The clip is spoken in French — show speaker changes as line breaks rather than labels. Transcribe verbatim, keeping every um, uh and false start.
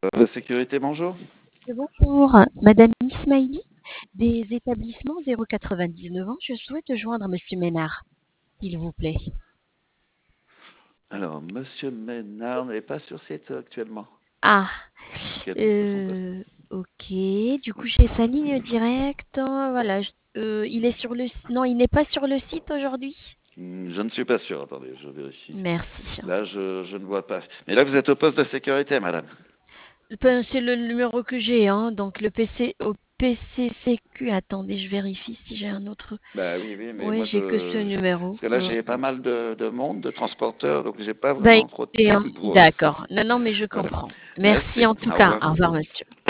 La sécurité, bonjour.
Bonjour, Madame Ismaili, des établissements zéro quatre-vingt-dix-neuf ans. Je souhaite joindre Monsieur Ménard, s'il vous plaît.
Alors, Monsieur Ménard n'est pas sur site actuellement.
Ah,
Quel est son poste?
euh, ok. Du coup, j'ai sa ligne directe. Voilà. je- euh, il est sur le. Non, il n'est pas sur le site aujourd'hui.
Hmm, Je ne suis pas sûr. Attendez, je vérifie.
Merci.
Là, je, je ne vois pas. Mais là, vous êtes au poste de sécurité, madame.
Ben, c'est le numéro que j'ai, hein. Donc le P C au P C C Q. Attendez, je vérifie si j'ai un autre.
Bah oui, oui, mais
Ouais,
moi,
j'ai que ce
je...
numéro.
Parce que là,
Mm.
j'ai pas mal de, de monde, de transporteurs, donc j'ai pas
Bah,
vraiment trop de
écoutez, hein,
temps pour... euh,
d'accord. Non, non, mais je
Voilà.
comprends. Merci
Merci.
en tout
Au
cas.
revoir.
Au revoir, monsieur.